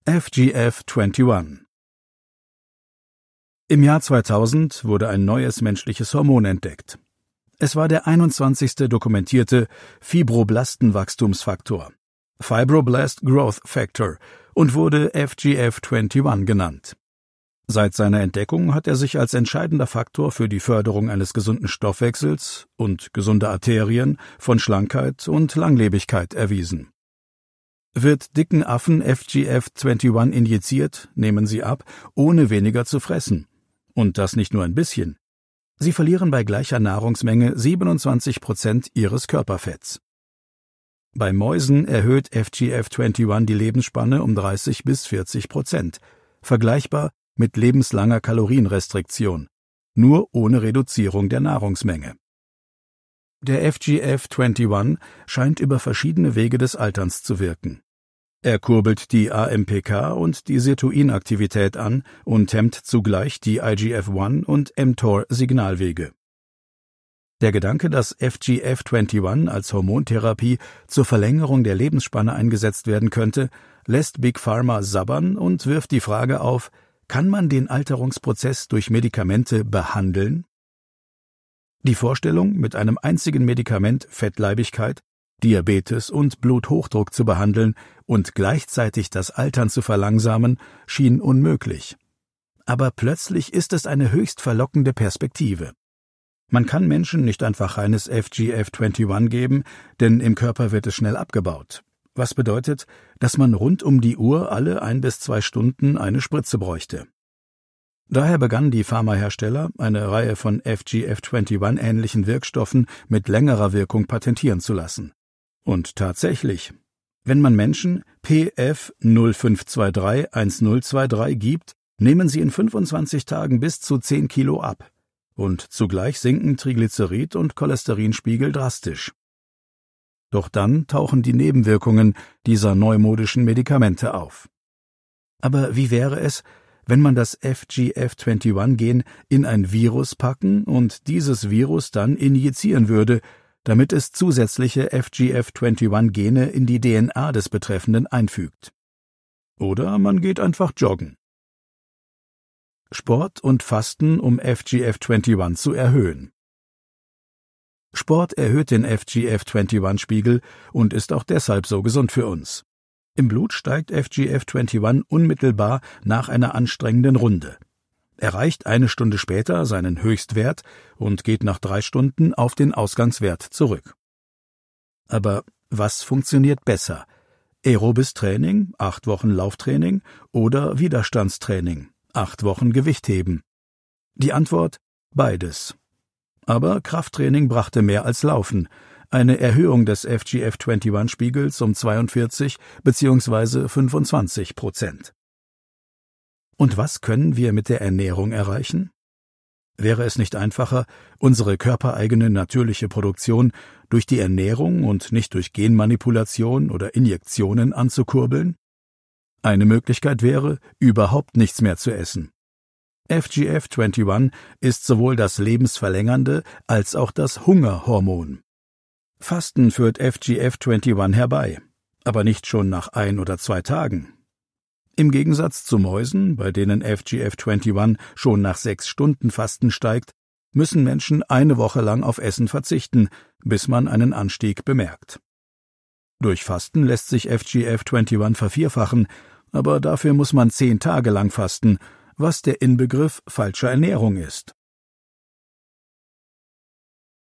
FGF21. Im Jahr 2000 wurde ein neues menschliches Hormon entdeckt. Es war der 21. dokumentierte Fibroblastenwachstumsfaktor, Fibroblast Growth Factor, und wurde FGF21 genannt. Seit seiner Entdeckung hat er sich als entscheidender Faktor für die Förderung eines gesunden Stoffwechsels und gesunder Arterien, von Schlankheit und Langlebigkeit erwiesen. Wird dicken Affen FGF21 injiziert, nehmen sie ab, ohne weniger zu fressen. Und das nicht nur ein bisschen. Sie verlieren bei gleicher Nahrungsmenge 27% ihres Körperfetts. Bei Mäusen erhöht FGF21 die Lebensspanne um 30-40%, vergleichbar mit lebenslanger Kalorienrestriktion, nur ohne Reduzierung der Nahrungsmenge. Der FGF21 scheint über verschiedene Wege des Alterns zu wirken. Er kurbelt die AMPK und die Sirtuinaktivität an und hemmt zugleich die IGF-1 und mTOR-Signalwege. Der Gedanke, dass FGF21 als Hormontherapie zur Verlängerung der Lebensspanne eingesetzt werden könnte, lässt Big Pharma sabbern und wirft die Frage auf: Kann man den Alterungsprozess durch Medikamente behandeln? Die Vorstellung, mit einem einzigen Medikament Fettleibigkeit, Diabetes und Bluthochdruck zu behandeln und gleichzeitig das Altern zu verlangsamen, schien unmöglich. Aber plötzlich ist es eine höchst verlockende Perspektive. Man kann Menschen nicht einfach reines FGF21 geben, denn im Körper wird es schnell abgebaut. Was bedeutet, dass man rund um die Uhr alle 1 bis 2 Stunden eine Spritze bräuchte. Daher begannen die Pharmahersteller, eine Reihe von FGF21-ähnlichen Wirkstoffen mit längerer Wirkung patentieren zu lassen. Und tatsächlich, wenn man Menschen PF 05231023 gibt, nehmen sie in 25 Tagen bis zu 10 Kilo ab. Und zugleich sinken Triglycerid- und Cholesterinspiegel drastisch. Doch dann tauchen die Nebenwirkungen dieser neumodischen Medikamente auf. Aber wie wäre es, wenn man das FGF21-Gen in ein Virus packen und dieses Virus dann injizieren würde, damit es zusätzliche FGF21-Gene in die DNA des Betreffenden einfügt? Oder man geht einfach joggen. Sport und Fasten, um FGF21 zu erhöhen. Sport erhöht den FGF21-Spiegel und ist auch deshalb so gesund für uns. Im Blut steigt FGF21 unmittelbar nach einer anstrengenden Runde, erreicht 1 Stunde später seinen Höchstwert und geht nach 3 Stunden auf den Ausgangswert zurück. Aber was funktioniert besser? Aerobes Training, 8 Wochen Lauftraining, oder Widerstandstraining, 8 Wochen Gewichtheben? Die Antwort: beides. Aber Krafttraining brachte mehr als Laufen, eine Erhöhung des FGF21-Spiegels um 42 bzw. 25%. Und was können wir mit der Ernährung erreichen? Wäre es nicht einfacher, unsere körpereigene natürliche Produktion durch die Ernährung und nicht durch Genmanipulation oder Injektionen anzukurbeln? Eine Möglichkeit wäre, überhaupt nichts mehr zu essen. FGF21 ist sowohl das lebensverlängernde als auch das Hungerhormon. Fasten führt FGF21 herbei, aber nicht schon nach 1 oder 2 Tagen. Im Gegensatz zu Mäusen, bei denen FGF21 schon nach 6 Stunden Fasten steigt, müssen Menschen 1 Woche lang auf Essen verzichten, bis man einen Anstieg bemerkt. Durch Fasten lässt sich FGF21 vervierfachen, aber dafür muss man 10 Tage lang fasten, was der Inbegriff falscher Ernährung ist.